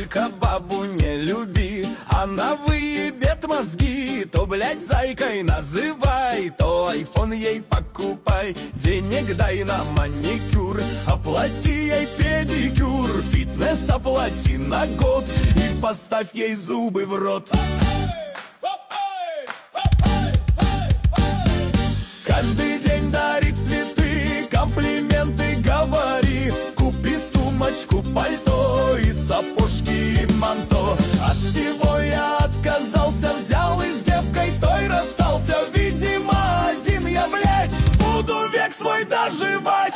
только бабу не люби, она выебет мозги. То, блядь, зайкой называй, то айфон ей покупай. Денег дай на маникюр, оплати ей педикюр. Фитнес оплати на год и поставь ей зубы в рот. Каждый день дари цветы, комплименты говори. Купи сумочку, пальто и сапожки и манто. От всего я отказался, взял и с девкой той расстался. Видимо, один я, блядь, буду век свой доживать.